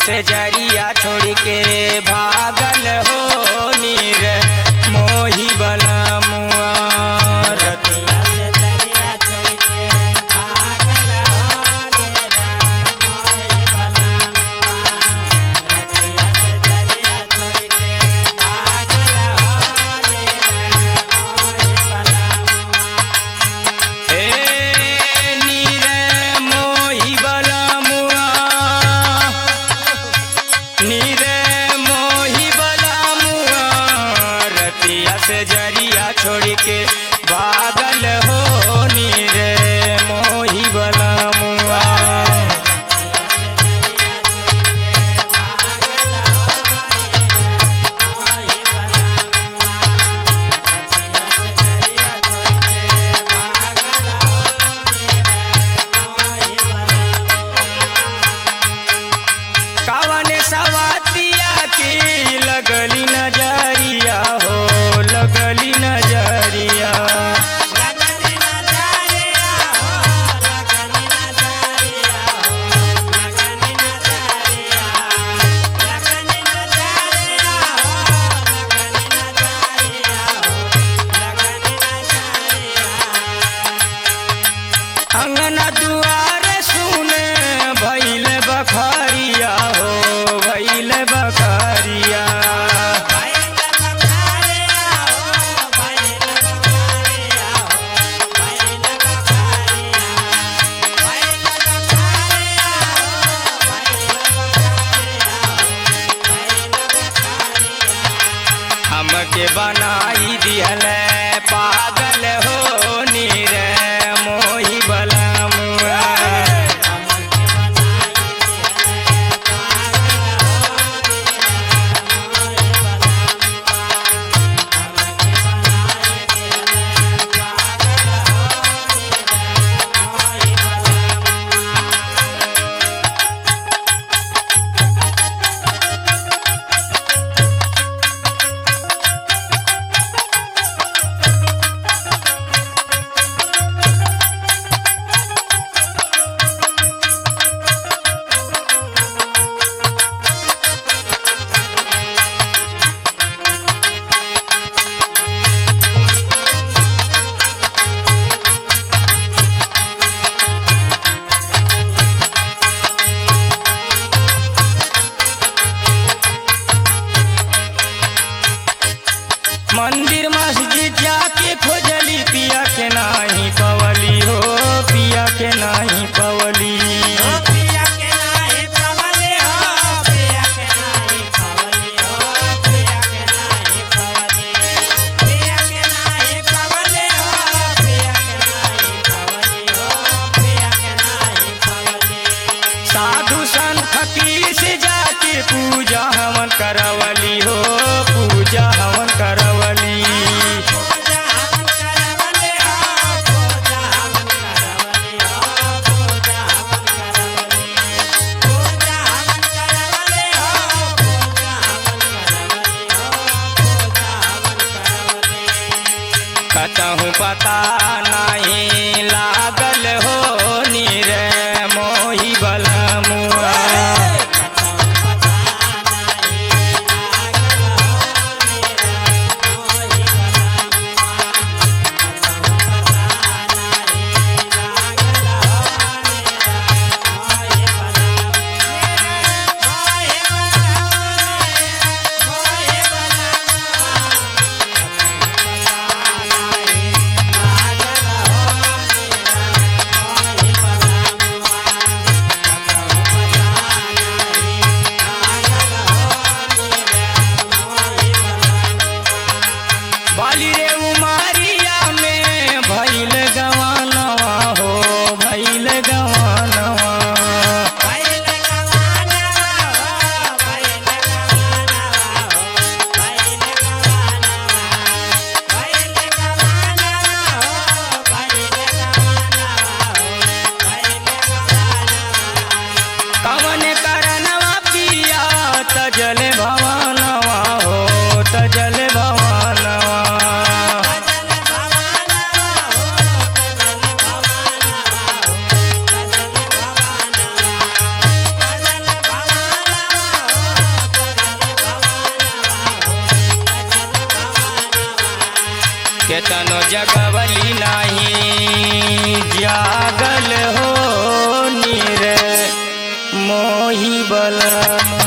से जरिया छोड़ के भागल हो नीर मोही बलमुआ। रतिया से जरिया छोड़ के भागल हो नीर मोही बलमुआ। रतिया से जरिया छोड़ के भागल हो नीर मोही बलमुआ। हे नीर मोही बलमुआ, नीर मोही बलमुआ। रतिया से जरिया छोड़ के भागल हो नीर मोही बलमुआ। कावने सवातिया की लगली नजरिया हो, लगली नजरिया। अंगना दुआरे सुने भइल बखरिया हो, भइल बखरिया। हमके बनाई दिहल पागल हो नीर मोही बलमुआ। मंदिर मस्जिद जाके खोजली पिया के नाही पवली हो, पिया के नाही पवली। साधु संत फकीर से जाके पूजा हवन करवली हो, पूजा हवन करवली। कतहु पता नहीं लागल हो नीर मोही बलमुआ। बाली रे उमारिया में भइल गवानवा हो, भइल गवानवा। कवन करनवा पिया तजल भवानवा हो, तजल भवानवा। केतनो जगवली नहीं जागल हो नीर मोही बलम।